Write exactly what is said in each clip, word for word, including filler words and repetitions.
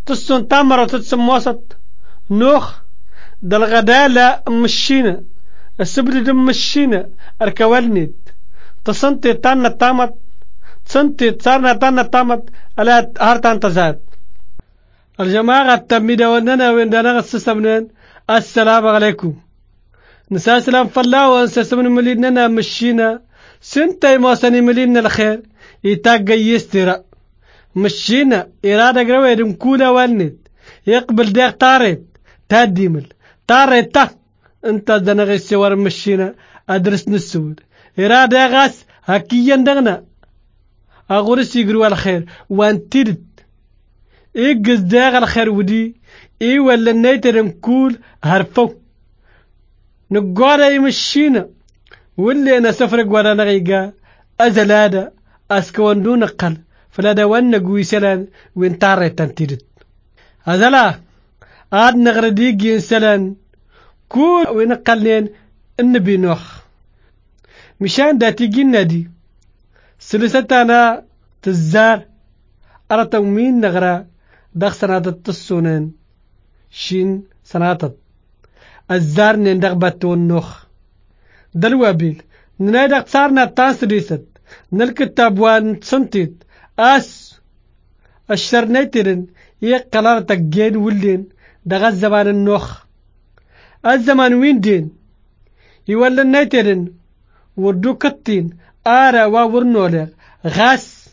تصن تامر تتسم وسط نوخ دالغدالة مشينا السبل دم مشينا أركوالنيت تصنتي تانا تامت تصنتي تصارنا تانا تامت ألا هارتان تزاد الجماعة التميدة وننا وين دانا السسمنين السلام عليكم نسا سلام فالله وانسسمن مليننا مشينا سنتي موسني ملينا الخير يتاقى يسترا مشينا إرادة قروي دمكولا والنت يقبل ديق طاريت تاديمل طاريت تا انت دنغي السوار مشينا أدرس نسود إرادة غاس هكيا دغنا أغورس يقروا الخير وانترد إيقز داغ الخير ودي إي ولا نيتر نكول هرفو نقوارا يمشينا واللي أنا سفرق ولا نغيقا أزلادا أسكوان دون قل فلادا وانا قوي سلان وين تاري تنتيرت أزلا عاد نغرديق ينسلان كول وين قلنين النبي نوخ مشان داتي جينا دي سلسة تزار أرى مين نغرا داخ سنادة التصونين شين سنادة الزار نندغ باتون نوخ دلوابيل ننادق صارنا تانسريست نالكتاب وان سنتيت أس الشرنيترن يقلار تقين ولين دغ الزمان النوخ الزمان وين دين يولى النيترن وردو كتين آرا وورنولر غاس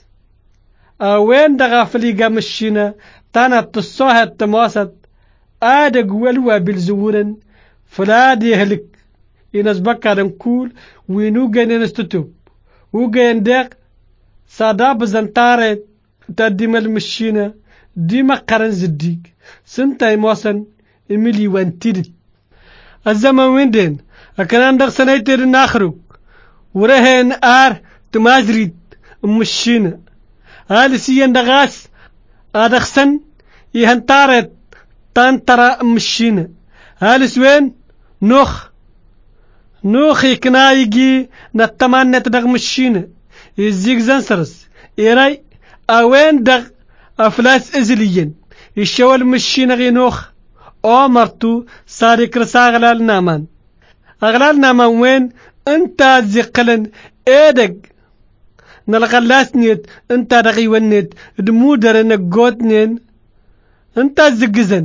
وين دغا فليقا مشينا تانا تصوها التماسط آدق ولوا بالزورن فلاد يهلك ينس بكار نقول وينو جن نستتوب وجن دق صداب زنتارت تديم المشينا ديما قرن زديق سنتاي موسن إميلي وانتيرت الزمن وين دين أكران دق سنيتر ناخرق ورهن آر تمازريت مشينا هالي سيان دغاس آدخسن يهنتارت تانترا مشينا هالي سوين نوخ نوخ يكنا يجي نتمان نتدغ مشينا يزيق زنسرس إيراي أوين دغ أفلاس إزليين يشوال مشينا غي نوخ أو مرتو صاري كرسا أغلال نامان أغلال نامان وين انت زيقلن إيدق نلغلاس نيت انت دغي ونيت دمودر نقود نين انت زقزن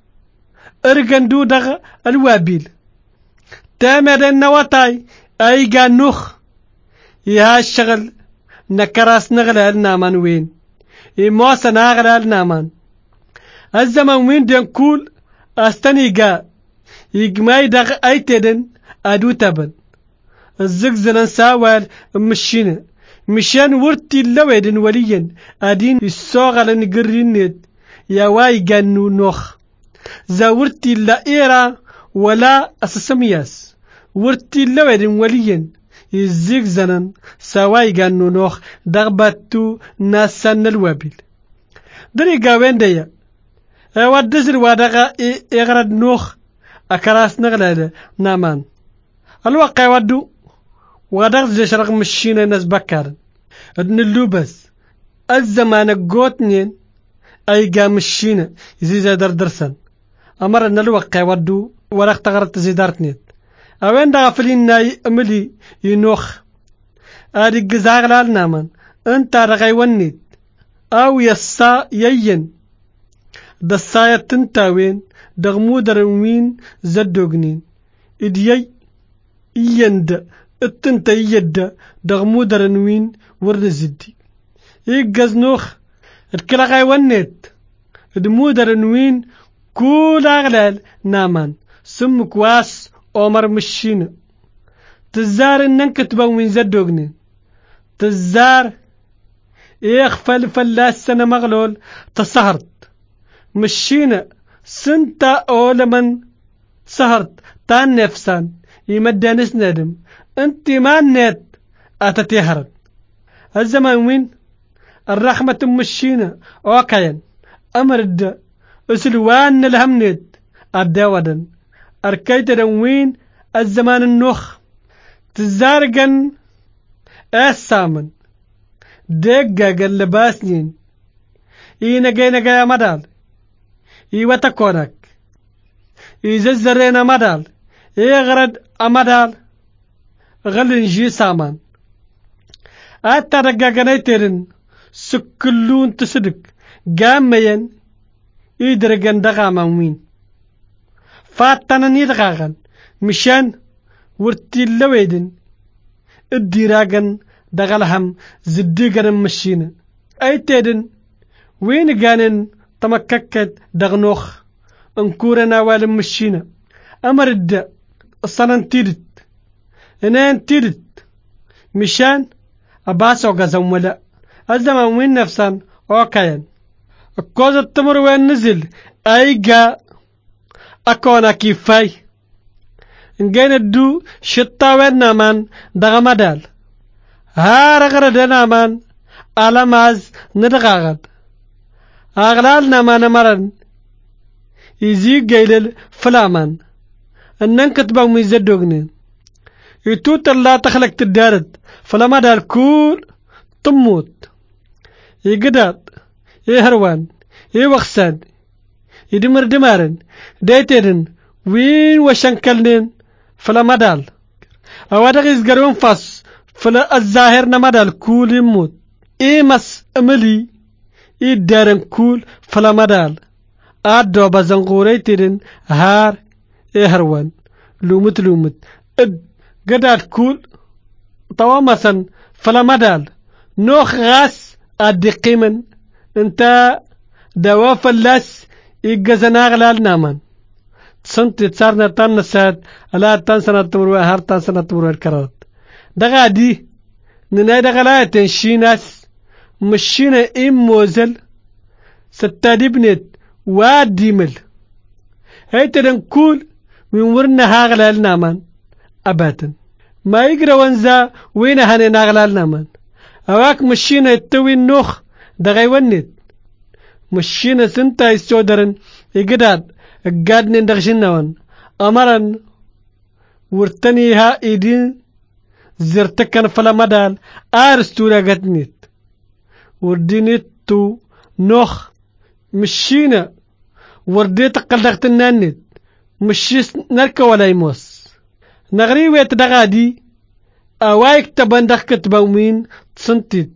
ارغندو دغ الوابيل تامر النواتاي اي قانوخ يا الشغل نكراس نغلى النامان وين يموسى نغلى النامان الزمن وين دنكول استني قا يقماي دغ اي تدن ادو تبن الزقزن ساوال مشينا مشان ورتي اللويدن وليا ادين الصاغل نقرينيت يا واي قانو نوخ زاورتي لا إيرا ولا أسسمياس ورتي اللويدن وليا يزيق زنن سواي قانو نوخ دغباتو ناسان الوابل دري قاوين ديا ودزر وادغا إغرد نوخ أكراس نغلال نامان الواقع ودو ودغ جشرق مشينا ناس بكار ادن اللوبس الزمان قوتنين أي قام مشينا يزيزا دردرسن أمر أن الواقع ودو ورق تغرت زيدارتنيت أوين دغفلين ناي أملي ينوخ آدي قزاغلال نامان انت رغي ونيت أو يسا يين دسايا تنتاوين دغمو دروين زدوغنين إديي يند التنتا يد دغمو درنوين ورد زدي يقز نوخ الكلاغي ونيت دمو درنوين كول أغلال نامان سم كواس عمر مشينا تزار انن كتبا وين زدوغنين تزار يخفل فلاس سنة مغلول تسهرت مشينا سنتا أولمن سهرت تان نفسان يمدانس ندم انت ما نت اتتهرت الزمان وين الرحمة مشينا اوكاين امر الدا اسلوان الهمنت الداودن اركيت وين الزمان النخ تزارقن السامن دقا قلباسنين اينا جينا جاي مدال إيوة كونك إذا زرينا مدال إيغرد أمدال غل نجي سامان أتا رقاقنا يترن سكلون تصدق قاميا إدرقان دغاما وين فاتنا نيدغاغن مشان ورتي اللويدن الديراغن دغالهم زديغن مشينا أي تيدن وين قانن تمككت دغنوخ انكورنا والم مشينا أمرد الصنان تيدت انان تيدت مشان أباسو غزم ولا الزمان وين نفسان اوكاين الكوز التمر وين نزل أيقا أكونا كيفاي نجين الدو شتا وين نامان دغمدال هارغرد نامان ألماز ندغاغد أغلال نامان مرن يزيق جيلل فلامان أنن كتبا ميزدوغنين يتوت الله تخلق تدارد فلما دار كول تموت يقداد يهروان يوخسان يدمر دمارن دايترن وين وشنكلنين فلما دال أوادغ يزقرون فاس فلا الظاهر نمدال كول يموت إيمس أملي يدارن كول فلما دال أدو بزنغوري ترن هار إهروان لومت لومت إد قداد كول طوامسا فلما دال نوخ غاس أدي قيمن انت دواف اللاس إيقازنا غلال نامان تصنت تصارنا تنسات ألا تنسنا تمروي هار تنسنا تمروي الكرات دغا دي نناي دغلايتين شيناس مشينا إم موزل ستادي بنت وادي مل هيترن كول من ورنا هاغلال نامان أباتا ما يقرا وانزا وين هاني ناغلال نامان أواك مشينا يتوي النوخ دغاي ونت مشينا سنتا يسودرن يقداد قادنين دغشنوان أمرن ورتنيها إيدين زرتكن فلا مدال آرستورا قدنت وردينتو نوخ مشينا ورديت قلقت النانت مشيس نركا ولا يموس نغري ويت دغادي أوايك تبندخ كتباومين تصنتت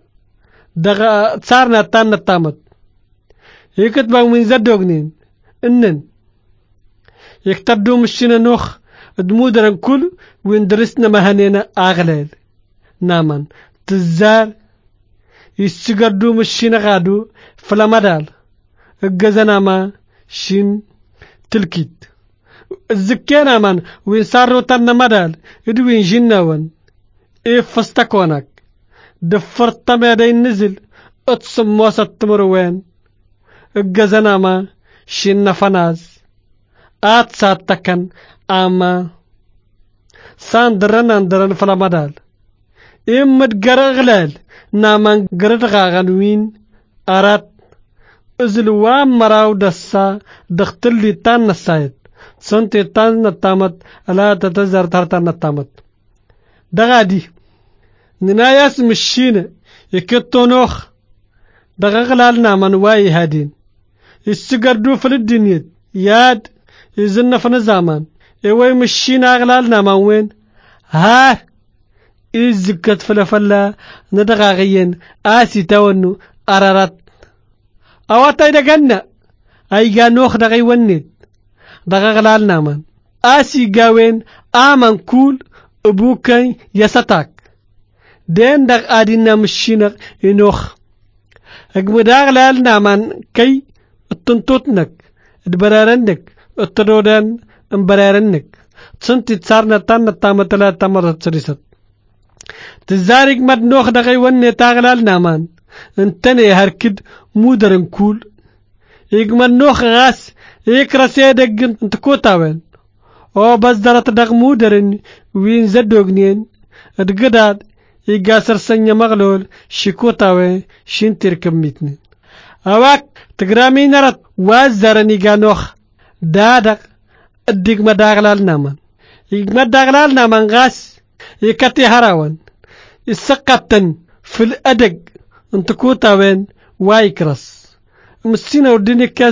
دغا تصارنا تان التامت يكتباومين زدوغنين إنن يكتبدو مشينا نوخ دمودرن كل وين درسنا مهنينا أغلال نامان تزار يسجردو مشينا غادو فلا مدال الجزنا ما شين تلكيت الزكينا من وين صاروا تنا مدال ادوين جناون ايه فستكونك دفرت ميدين نزل اتصم وسط تمروين الجزنا ما شين نفناز آت ساتكن اما ساندرن اندرن فلا مدال إمت غرغلال نامان غرغاغن وين أرات ازلوام مراو دسا دختلي تان نسايد سنتي تان نتامت ألا تتزر ترتان نتامت دغادي نناياس مشينة يكتو نوخ دغغلال نامان واي هادين يسجردو في الدنيا ياد يزن فنزامان ايوي مشينا أغلال نامان وين ها إزكت فلفلا ندغاغين آسي تاونو أرارات أواتا يدغن أيغا نوخ دغي ونيت دغاغلال نامان آسي غاوين آمان كول أبوكي يساتاك دين دغ آدينا مشينك ينوخ أقمداغلال نامان كي التنطوتنك ادبرارنك التدودان انبرارنك تصنتي تصارنا تانا تامتلا تامرت سريست تزارك مد نوخ دغي وني تاغلال نامان انتني هركد مودرن كول يقمد نوخ غاس يكرسي دق انتكوتاوين او بس درت دغ مودرن وين زدوغنين ادقداد يقاسر سنيا مغلول شيكوتاوين شنتر كميتني اواك تقرامي نرت وازدرن يقا نوخ دادق ادق مداغلال نامان يقمد داغلال نامان غاس يكتي هراون يسقطن في الأدق انتكوتا وين وايكرس مسينا ودينيكس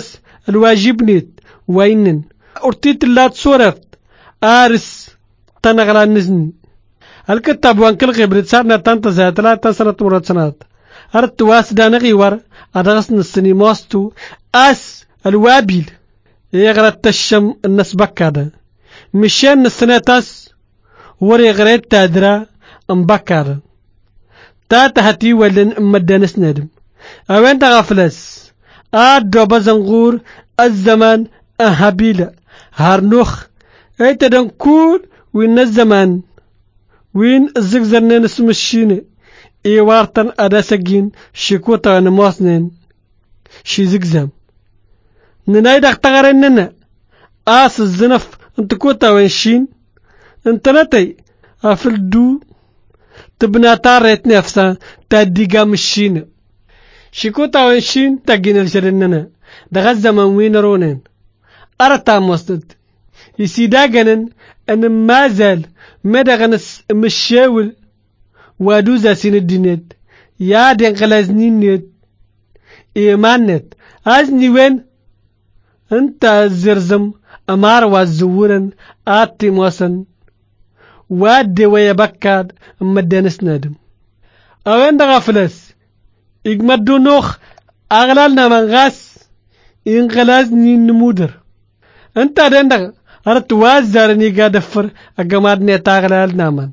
الواجب نيت وينن أرتيت لا تصورفت آرس تنغلا نزن الكتاب وان كل غبرت صارنا تنتزه ثلاثة سنة مرات سنوات أردت واسدا نغيور أدغسن السني موستو أس الوابيل يغرت الشم الناس بكادا مشان السنتاس وري غريت تادرا امبكادا تا تهتي ولن امدانس ندم اوين تغفلس ادو بزنغور الزمان اهابيلا هارنوخ ايتا دنكول وين الزمان وين الزقزرنين اسم الشيني ايوارتن اداسجين شكوتا نموسنين شي زقزم ننايدك تغرننا آس الزنف انت كوتا وينشين انت نتي افل دو تبنا تاريت نفسا تاديقا مشين شكوتا وينشين تاقين الجرننا دغا الزمن وين رونين ارتا موستد يسيدا جنن ان مازال مدغنس مشاول وادوزا سين الدينيت يا دين غلازنين نيت ايمان نت ازني وين انت الزرزم امار والزورن اتي موسن وادي ويبكاد مدنس نادم اوين دغفلس يقمدو نوخ اغلالنا من غاس ينغلازني نمودر انت دندغ أردت وازارني قادفر أقمادني تاغلال نامان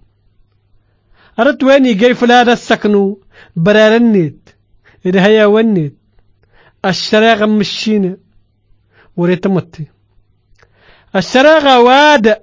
أردت ويني جاي فلادا السكنو برارنيت إذا هيا ونيت الشراغ مشينا وريتمتي الشراغ واد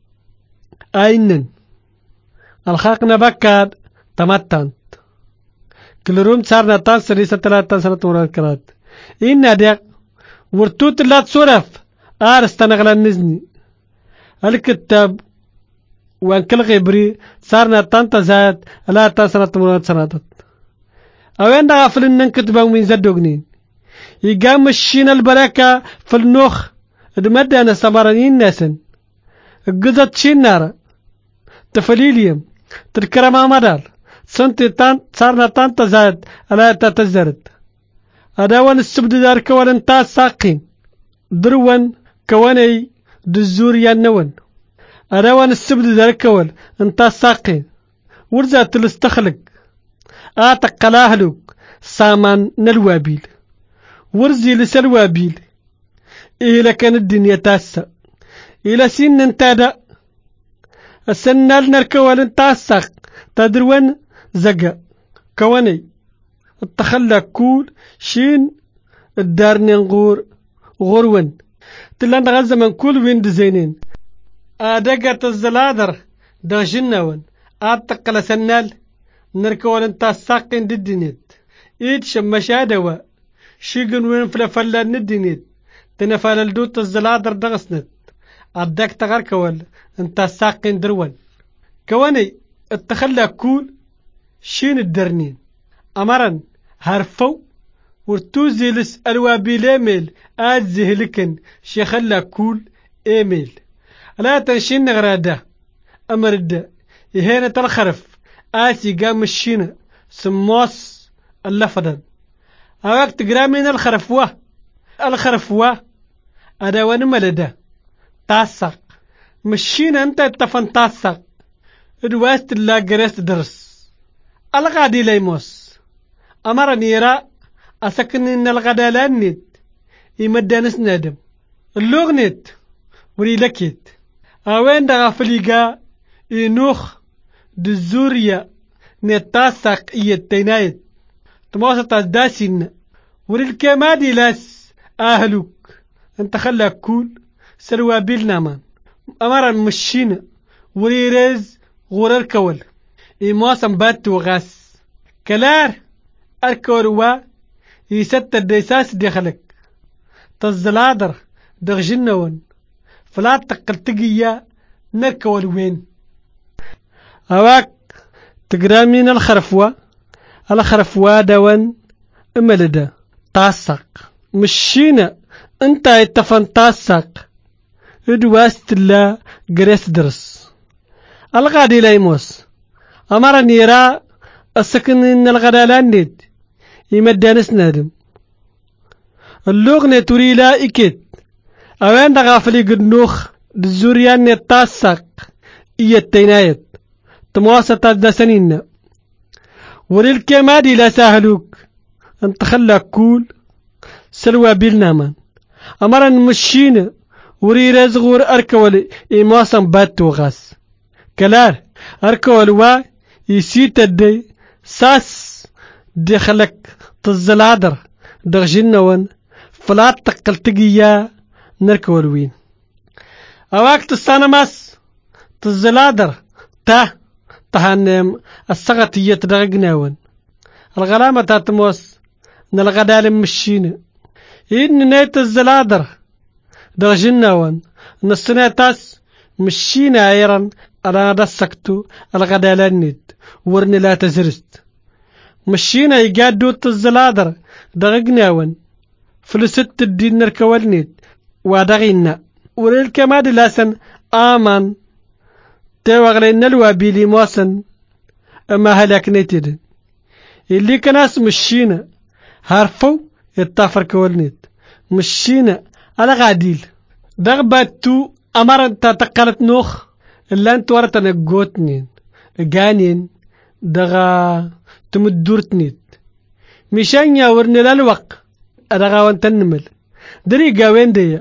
أينن الخاقنا بكاد تمتنت كل روم صارنا تانسري ستلات سنة مركرات إن ديك ورتوت لا تصرف آرستنا غلا نزني الكتاب وان كل غبري صارنا تانتا زاد لا تسنة مرات سناتت اوين دا غافلن نكتبا من زدوغنين يقام الشين البركة في النوخ دمدانا سمرانين ناسن قزت شين نارا تفليليم تركرما مدار سنتي تان صارنا تانتا زاد لا تتزرد اداوان السبد دار كوان تا ساقين دروان كواني دزور يانوان أراوان السبد ذركول انتا ساقين ورزا تلستخلق آتق قلاهلوك سامان نلوابيل ورزي لسلوابيل إيه لكان الدنيا تاسا إلى سن انتادا السنال نركوال انتا ساق تدروان زقا كواني التخلى كول شين الدارنين غور غورون تلان غزة من كل وين دزينين آدقة الزلادر دا جنوان آتقل سنال نركوان انتا ساقين ددينيت ايد شمشادوا شيقن وين فلفلان ندينيت تنفال الدوت الزلادر دغسنت آدق تغر كوال انتا ساقين دروان كواني اتخلى كول شين الدرنين امرن هرفو ورتوزي لس الوابيل ايميل ازيه لكن شيخلا كول ايميل لا تنشين غراده امرد يهينة الخرف آسي قام الشينة سموس اللفدن اوقت قرامين الخرفوة الخرفوة ادوان ملده تاسق مشينة انت اتفن تاسق ادواست الله قريست درس الغادي ليموس امر نيرا اسكن ان الغدالان نت يمدانس نادم اللوغ نت وري لكيت اوين دا غفليقا ينوخ دزوريا نتاسق يتينايت تموسط الداسين وري الكمادي لاس اهلوك انت خلا كول سلوا بيلنامان امر مشينا وري ريز غور الكول يموسم بات وغاس كلار الكوروا يست الديساس دخلك تزلادر دغجنون فلا تقلتقيا نركول وين اواك تقرامين الخرفوة الخرفوة دوان املدا تاسق مشينا انت اتفن تاسق ادواست الله قريس درس الغادي ليموس امر نيرا السكن ان الغدالان نيد يمدانس نادم اللغنة تري لا إكت أوين دغافلي قد نوخ الزوريان التاسق إيا التينايت تمواسة تازدا سنين وللكمادي لا ساهلوك انت خلاك كول سلوى بالنامان أمرا مشينا وري رزغور أركولي إماسا باتو غاس كلار أركول وا يسيت الدي ساس دخلك تزلادر دغجنون فلات تقل تقيا نركول وين أواك تستانماس تزلادر تا تهانم السغتية تدغجنون الغلامة تاتموس نلغدال مشينا إن نيت الزلادر دغجنون نصناتاس مشينا عيرا أنا دسكتو الغدالانيد ورني لا تزرست مشينا يقادو الزلادر دغجنون فلست الدين نركوالنيد ودغينا وللكماد لاسن آمان تيوغلين الوابيلي موسن أما هلاك نيتد اللي كناس مشينا هارفو يتافر كوالنيد مشينا على غاديل دغباتو أمرن تتقلت نوخ اللي انت ورطنا قوتنين قانين دغا تمدورتنيد مشان يورني للوق دغا وانتنمل دري قاوين دي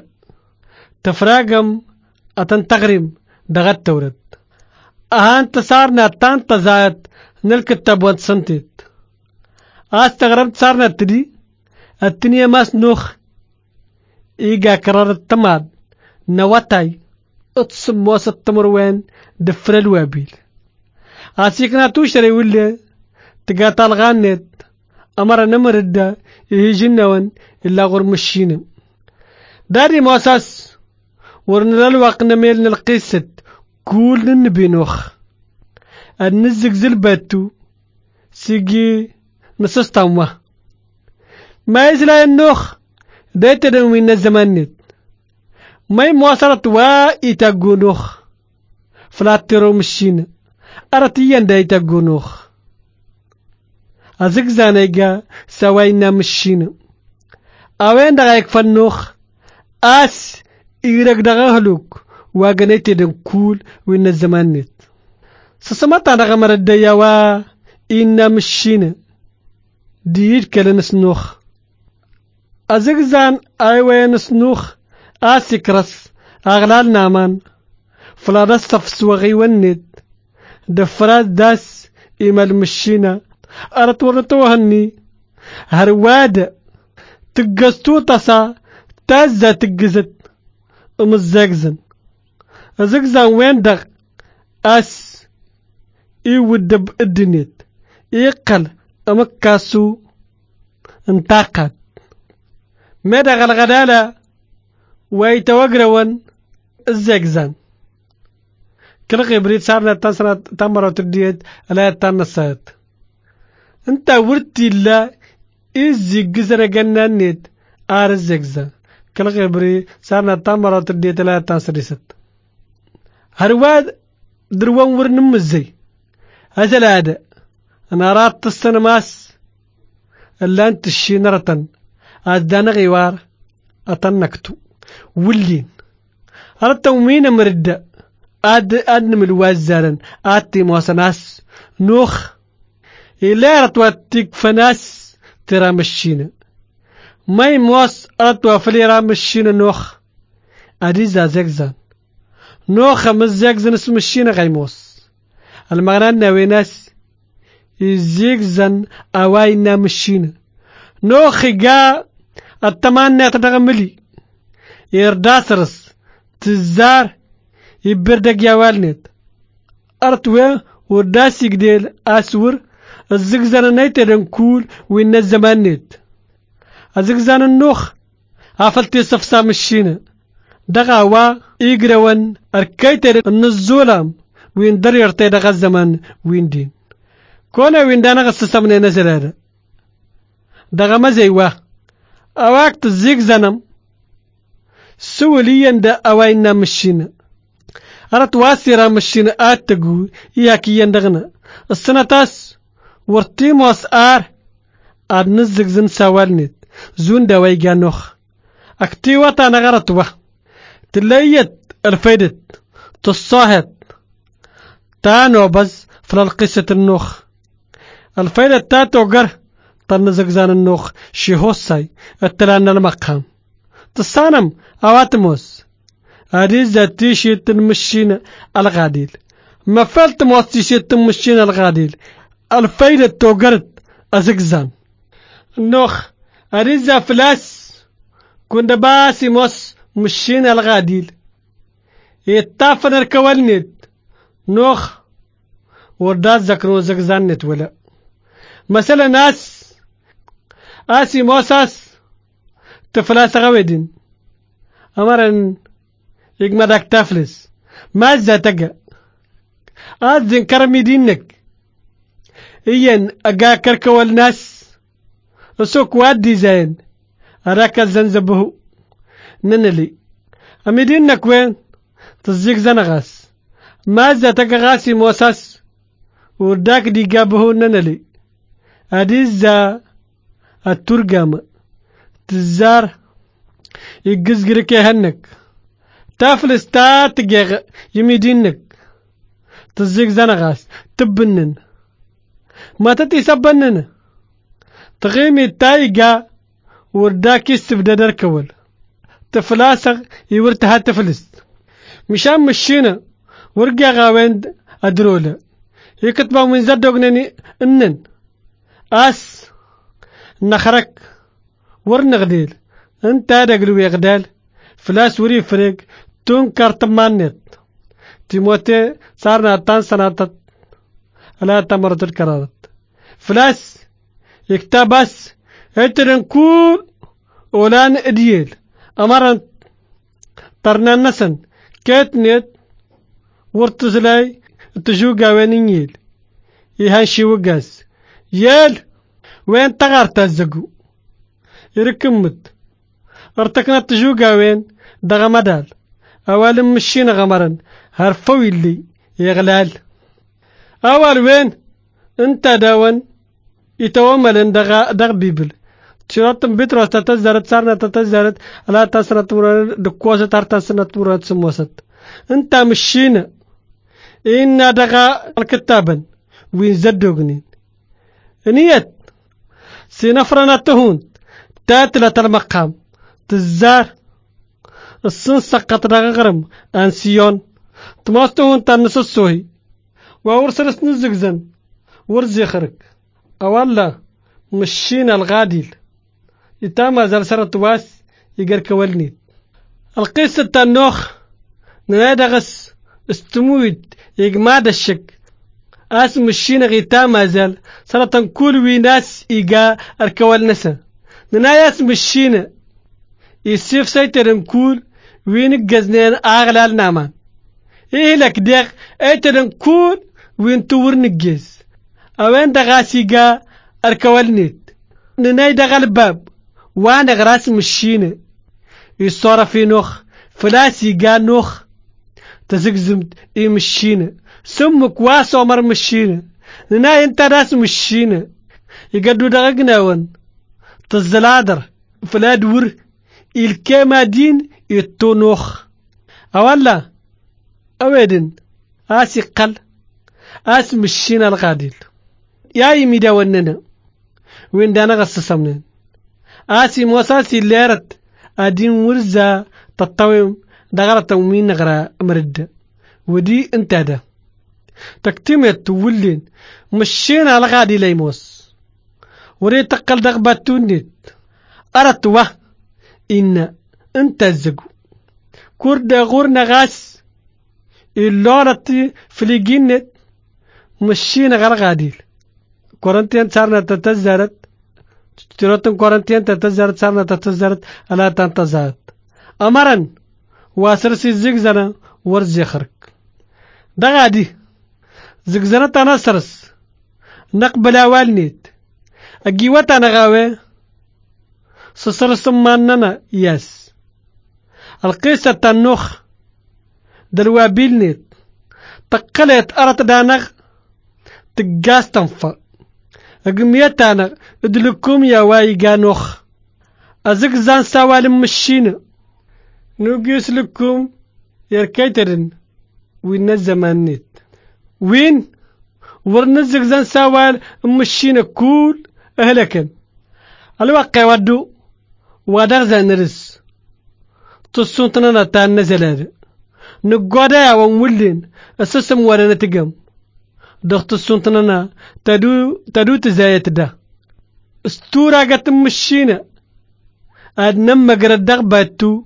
تفراقم أتن تغرم دغا التورد أهان تسارنا تان تزايد نلكتب وانتسنتيد استغربت صارنا تدي التنية ماس نوخ إيجا كرار التماد نواتاي اتصم وسط تمروين دفر الوابيل أسيكنا توشري ولا تقاتل غانت أمر نمرد يهجنون إلا غور مشينم داري موساس ورنا الوقت نميل نلقيست كل النبي نوخ النزق زلباتو سيجي نسستمه ما يزلا النوخ ديت من الزمان ما يمواصلت وا يتاقونوخ فلاتيرو مشين أرتيان دا يتاقونوخ أزيك زانيقا سواينا مشين أوين دا يكفنوخ أس إيرك دا غهلوك واغنيت دن كول وين الزمان سسمتا دا غمر الديا وا إنا مشين دير كلنس نوخ أزغزان أيوين سنوخ آسكرس أغلال نامان فلادس تفسوغي وند دفراد داس إيمال مشينا أرطورتو هني هرواد تقستو تسا تازا تقزت أم الزغزن أزغزان وين دغ أس إيودب الدنيت إيقل أمكاسو انتاقت ماذا غلغدالا ويتوقرون الزقزان كل غيبريت صارنا تنسنا تمرة تديت لا تنسات انت ورتي لا الزقزر جنانيت ار الزقزان كل غيبري صارنا تمرة تديت لا تنسرست هرواد دروان ورنم الزي هذا هذا انا رات السنماس اللي انت الشينرة أدانا غيوار أتنكتو ولين أردتو مين مرد أد أدنم الوازارن آتي موسناس نوخ إلا رتواتيك فناس ترى مشينا ماي موس أردتو فلي رامشينا نوخ أديزا زيكزان نوخ مزيكزان اسم الشينا غيموس المغنان ناويناس يزيكزان أواينا مشينا نوخ جا التمانية تتغملي يرداسرس تزار يبردق يا والنت أرتوى ورداسي قديل أسور الزقزان نيتر كول وين الزمان نت الزقزان النوخ عفلتي صفصام الشينة دغاوا إيقروان أركيتر النزولام وين دريرتي دغا الزمان وين دين كونا وين دانا غصصامنا نزل هذا دغا مزيوا أواكت الزقزانم سوليا دا أوينا مشينا أرت واسيرا مشينا آتقو إياكي يندغنا السنة تاس ورتيموس آر آد نزق زن سوالنت زون دا ويقانوخ اكتيوة نغرتوه تليت الفيدت تصاهد تانو بز فلا القصة النوخ الفيدة تاتو قر تنزقزان النوخ شيهوساي التلان المقام تصانم اواتموس هذه ذاتي شيت المشين الغاديل ما فلت موستي شيت المشين الغاديل الفيدة توقرت ازقزان النوخ هذه ذا فلاس كنت باسي موس مشين الغاديل يتافن الكوالنيت نوخ وردات ذكرو زقزان نتولا مثلا ناس آسي موساس تفلاس غويدين أمرن يقمدك تفلس ما زاتقا آذن كرمي دينك إيان أقا كركو الناس أسوك وادي زين أراك الزنزبه ننلي أمي دينك وين تزيق زنغاس ما زاتقا غاسي موساس ورداك دي قابه ننلي أديزا الترجمة تزار يقزقرك يهنك تافلس تاتقيغ يميدينك تزيق زنغاس تبنن ما تتي سبنن تغيمي تايقا ورداك يستبدا دركول تفلاسغ يورتها تفلس مشان مشينا ورقا غاوين أدرولا يكتبا من زدوغنني انن اس نخرك ورنغديل انت دقلو يغدال فلاس وري فريق تون كارتمانيت تيموتي صارنا تان سناتت لا تمرت الكرارت فلاس يكتبس اترن كول اولان اديل امرن ترنا نسن كيتنيت ورتزلاي تجو قاوانينيل يهانشي وقاس يال وين تغارت الزقو يركمت ارتكنا تجو قاوين دغا مدال اوال مشينا غمرن هرفوي اللي يغلال اول وين انت داون يتوامل دغا دغ بيبل تشرطم بيتروس تتزرت سارنا تتزرت لا تسرت دكوسة ترتسنة مرات سموست انت مشينا إن دغا الكتابا وين زدوغنين نيت سنفرنا تهون تاتلة المقام تزار السن سقط غرم أنسيون تماستهون تنس السوهي وورسرس نزقزن ورزي خرك أولا مشينا الغاديل يتاما زرسرة واس يقر كوالنيت القصة تنوخ نادغس استمويد يقماد الشك اس مشينا غيتا مازال سرطان كل ويناس إيقا أركوال نسا نناياس مشينا يسيف سيترم كل وين قزنين أغلال نامان إيه لك ديغ ايترم كل وين تور نجيز اوين دغاس إيقا أركوال نيت نناي دغال باب وانا غراس مشينا يصورة في نوخ فلاس إيقا نوخ تزقزمت إيه مشينا سمك واسو مر مشينا ناي انت ناس مشينا يقدو دغقناون تزلادر فلا دور الكيما دين يتونوخ اولا اويدن اسي قل اس مشينا الغاديل يا يميدا وننا وين دانا غسسمنين اسي موساسي ليرت ادين ورزا تطويم دغرة ومين نغرا مرد ودي انت ده تكتمت تولين مشينا الغادي ليموس وريت تقل دغباتونيت أردت وه إن انت الزقو كورد غورنا غاس اللورة فليجينت مشينا غير غاديل كورنتين صارنا تتزرت تروتن كورنتين تتزرت صارنا تتزرت ألا تنتزرت أمرن واسرسي زيغزنا ورزي خرك دغادي زقزنة تنصرس نقبل والنيت أجيوتا نغاوي سسرس ماننا ياس القصة تنوخ دلوابيل نيت تقلت أرت دانغ تقاس تنفى أقميتانا ادلكم يا واي قانوخ أزق زان سوال مشينا نوجيس لكم يركيترن وين الزمانيت وين ورنزق زان سوال مشينا كول أهلكن الواقع ودو ودغ زان رس تصنتنا نتان نزلاد نقودا ومولين أساسم ورنا تقم دخت السنتنا تدو تدو تزايت ده استورا قت مشينا اد نما قرد دغباتو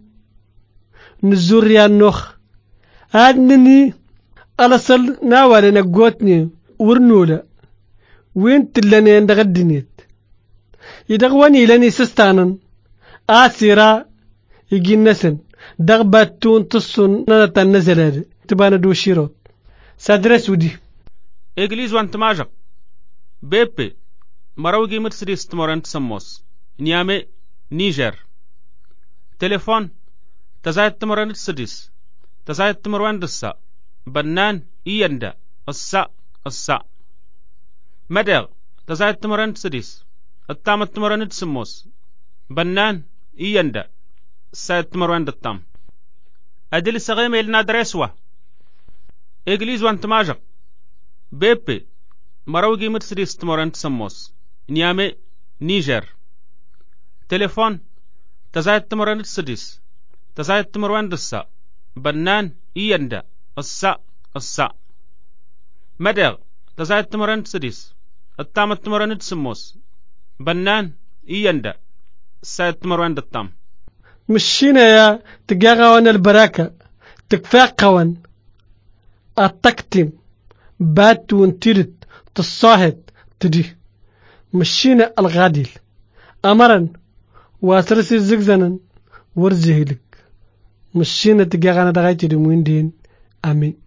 نزور يا نوخ اد نني ألصل ناوالي نقوتني ورنولا وين تلاني عند غدنيت يدغواني لاني سستانا آسيرا يجي نسن دغباتون تصن نانا نزل تبانا دو شيرو سادرس ودي إجليز وانت ماجق بيبي مروجي مرسيدس تمرنت سموس نيامي نيجر تليفون تزايد تمرنت سديس تزايد تمرن دسا بنان إيندا السا السا مدر تزايد تمرنت سديس التامت تمرنت سموس بنان إيندا سايد تمرن دتام أدل سغيم إلنا درسوا إجليز وانت ماجق بيبي مروجي مرسيدس تمرنت سموس نيامي نيجر تليفون تزايد تمرنت سديس تزايد تمرن دسا بنان إيندا السا السا مدر تزايد تمرنت سديس التامت تمرنت سموس بنان إيندا سايد تمرن دتام مشينا يا تقاغوان البراكة تكفاقوان التكتم بات وانترت تصاهد تدي مشينا الغاديل أمرا واسرسي زقزنا ورزهلك مشينا تقاغانا دغايتي دي موين دين آمين